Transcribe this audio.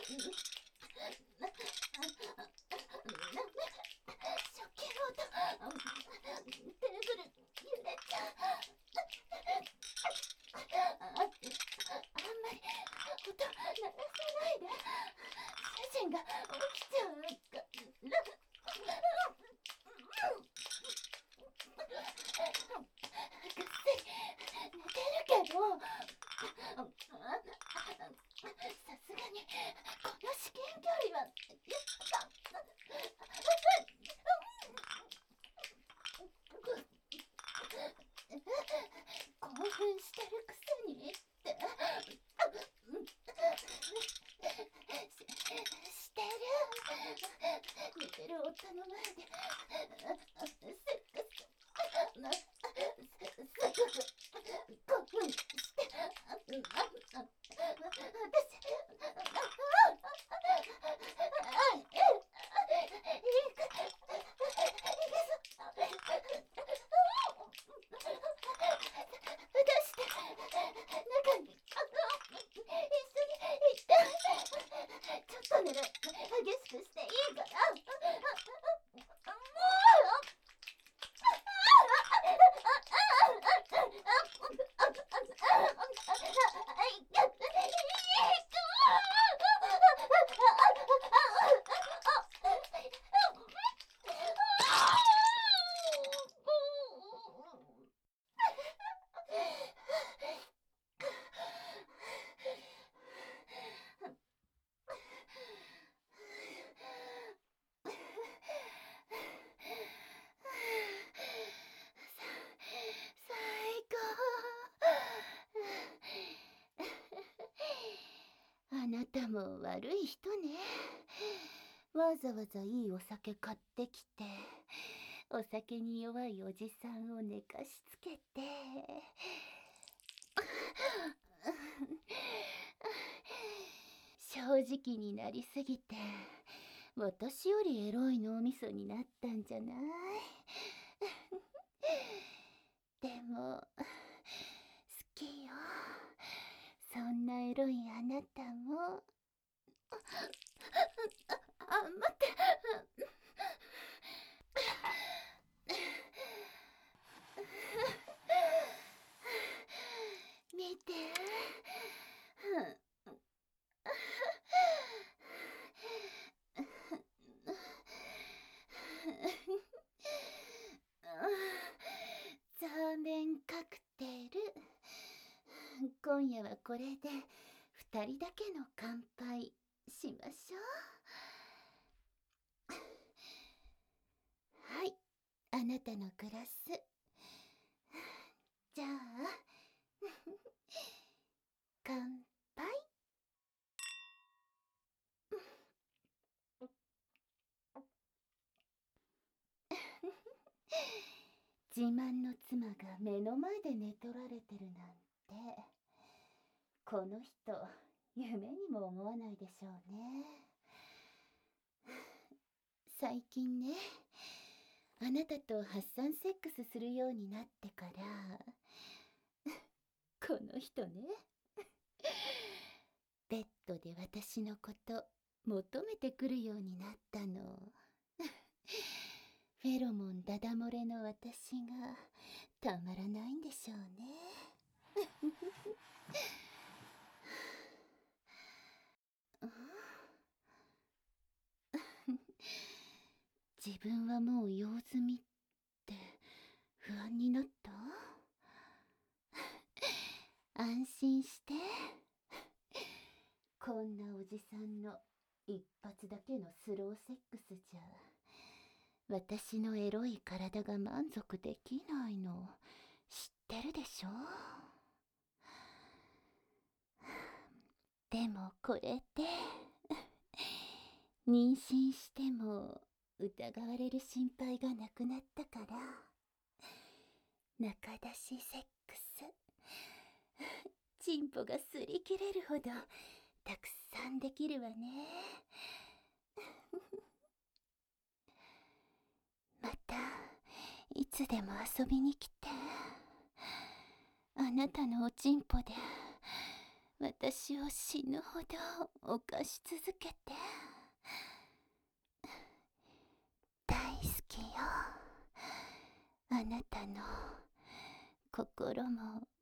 食器の音、テーブル揺れちゃう。あんまり音鳴らさないで。主人が起きちゃうから。ぐっすり寝てるけど、さすがにこの至近距離は興奮してるくせにってしてる。寝てる夫の前でセックス興奮して中に一緒に行って。ちょっとね、激しくしていいから。あなたも悪い人ね。わざわざいいお酒買ってきて、お酒に弱いおじさんを寝かしつけて。正直になりすぎて、私よりエロい脳みそになったんじゃない？でも、好きよ。そんなエロいあなたも。待って。見て。残念カクテル。今夜はこれで2人だけの乾杯しましょう。はい、あなたのグラス。じゃあ乾杯。自慢の妻が目の前で寝取られてるなんて、この人夢にも思わないでしょうね。最近ね、あなたと発散セックスするようになってからこの人ね、ベッドで私のこと求めてくるようになったの。フェロモンダダ漏れの私がたまらないんでしょうね。自分はもう用済みって不安になった？安心して。こんなおじさんの一発だけのスローセックスじゃ私のエロい体が満足できないの知ってるでしょ？でもこれで妊娠しても疑われる心配がなくなったから、中出しセックス、チンポが擦り切れるほどたくさんできるわね。またいつでも遊びに来て。あなたのおちんぽで私を死ぬほど犯し続けて。大好きよ。あなたの心も